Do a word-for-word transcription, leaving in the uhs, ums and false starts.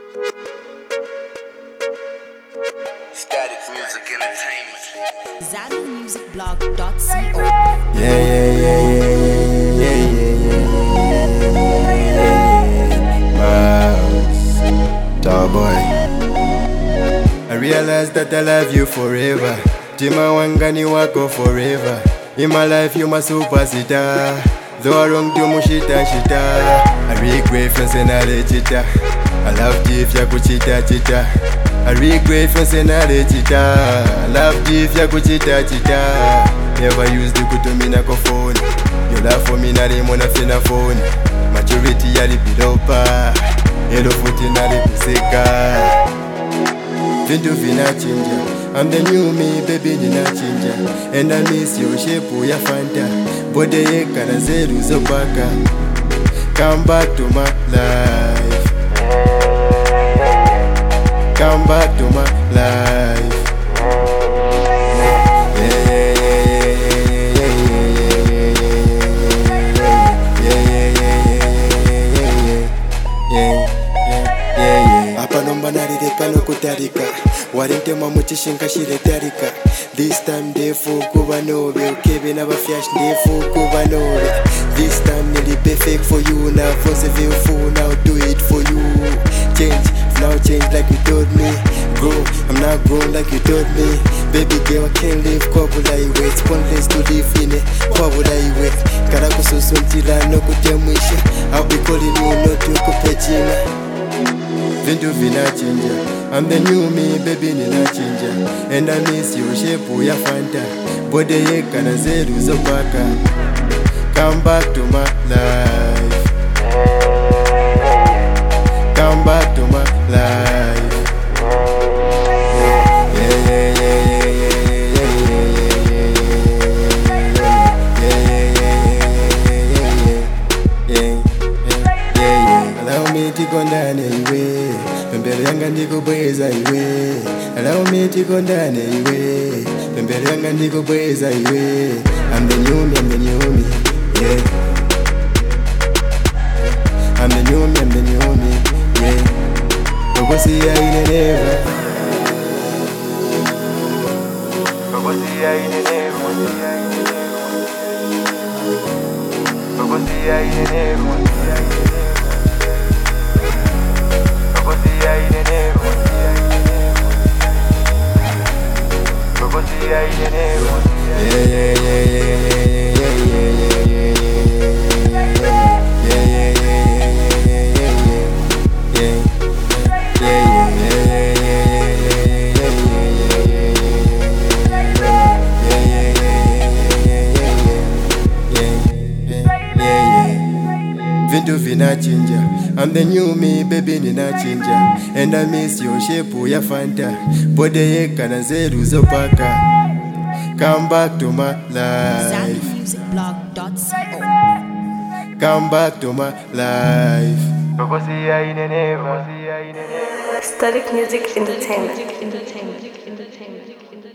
Static Music Entertainment. Zanu Music Blog dot co. Yeah, yeah, yeah, yeah, yeah, yeah, yeah. Mouse, tall boy. I realize that I love you forever. Jima wangani wako forever. In my life you my superstar. Though I wrong do mushita shita. I regret for saying I let chita. I love you if you could chita chita. I regret for saying I let chita. I love you if you could chita chita. Never use the good to me na phone. You love for me na the mona fina phone. Majority ya the below pa. Hello foot in the puseka. Vindu vina chinja. I'm the new me, baby nina chinja. And I miss your shape, ya fanta. Bode ye kana zeru zopaka. Come back to my life. Come back to my life. Apa nomba narireka no kutarika. Warinte mamuchishinga shiretarika. This time defu kuba nobe. Ukebe na bafyash defu kuba nobe. This time nearly be fake for you. Now force a view full. Now do it for you. Change, now change like you told me. Grow, I'm not grown like you told me. Baby girl, I can't live. Kwa would I wait? It's pointless to live in it. Kwa would I wait? Karako susuntila no kutemwisha. I'll be calling you not to kupechina. Vindu vina chinja. I'm the new me, baby nina chinja. And I miss your shape, ya fanta. Bode ye kana zeru zopaka. Come back to my life. Come back to my life. Yeah, yeah, yeah, yeah, yeah, yeah, yeah, yeah, yeah. Allow me to go down anyway. Pembele yanga ndiko bweza iwe. Allow me to go down anyway. Pembele yanga ndiko bweza iwe. I'm the new me, I'm the new me, yeah. I'm the new me, I'm the new me, yeah. Kokosi ya ineneva. Kokosi ya ineneva. Kokosi ya ineneva. Kokosi ya ineneva. Kokosi ya ineneva. Yeah, yeah, yeah, yeah, yeah, yeah, yeah, yeah, Vindu vina chinja. I'm the new me, baby nina chinja. And I miss your shape, ya fanta. Bode ye kana zeru zopaka. Come back to my life. Zanu Music Blog dot co. Come back to my life. Static Music Entertainment.